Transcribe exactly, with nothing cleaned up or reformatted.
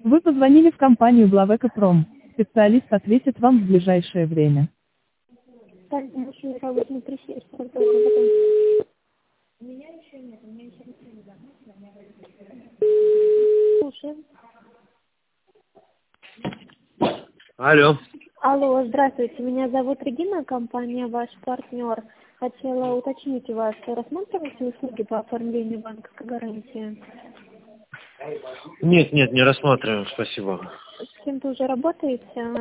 Вы позвонили в компанию Главэкопром. Специалист ответит вам в ближайшее время. Так, машина работает не присесть, как только потом. У меня еще нет, у меня еще ничего не закончено. Слушаем. Алло. Алло, здравствуйте, меня зовут Регина, компания «Ваш партнер». Хотела уточнить у вас, рассматриваете услуги по оформлению банковской гарантии? Нет, нет, не рассматриваем, спасибо. С кем-то уже работаете?